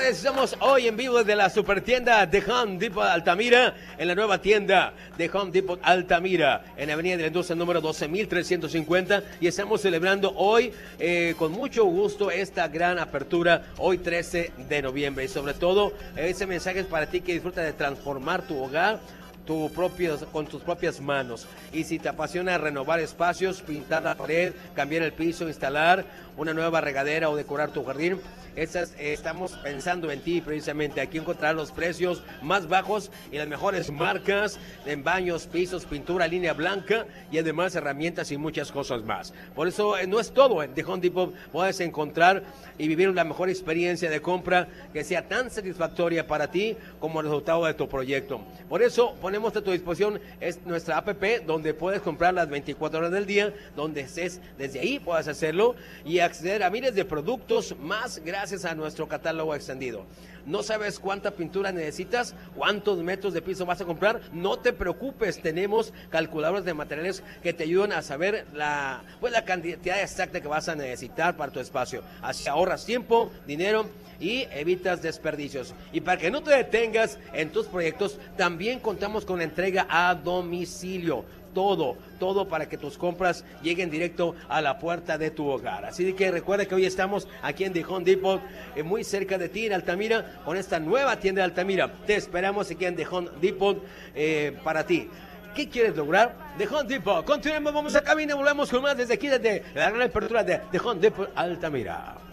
tardes, estamos hoy en vivo desde la super tienda de Home Depot Altamira, en la nueva tienda de Home Depot Altamira, en la avenida de la Industria número 12.350, y estamos celebrando hoy con mucho gusto esta gran apertura, hoy 13 de noviembre, y sobre todo ese mensaje es para ti que disfruta de transformar tu hogar con tus propias manos. Y si te apasiona renovar espacios, pintar la pared, cambiar el piso, instalar una nueva regadera o decorar tu jardín, estamos pensando en ti precisamente. Aquí encontrarás los precios más bajos y las mejores marcas en baños, pisos, pintura, línea blanca y además herramientas y muchas cosas más. Por eso no es todo. En The Home Depot puedes encontrar y vivir la mejor experiencia de compra que sea tan satisfactoria para ti como el resultado de tu proyecto. Por eso ponemos a tu disposición nuestra app donde puedes comprar las 24 horas del día, donde estés, desde ahí puedes hacerlo y acceder a miles de productos más gracias a nuestro catálogo extendido. ¿No sabes cuánta pintura necesitas? ¿Cuántos metros de piso vas a comprar? No te preocupes, tenemos calculadores de materiales que te ayudan a saber la cantidad exacta que vas a necesitar para tu espacio. Así ahorras tiempo, dinero y evitas desperdicios. Y para que no te detengas en tus proyectos, también contamos con entrega a domicilio. Todo para que tus compras lleguen directo a la puerta de tu hogar. Así que recuerda que hoy estamos aquí en The Home Depot, muy cerca de ti en Altamira, con esta nueva tienda de Altamira. Te esperamos aquí en The Home Depot para ti. ¿Qué quieres lograr? The Home Depot. Continuemos, vamos a caminar, volvemos con más desde aquí, desde la gran apertura de The Home Depot Altamira.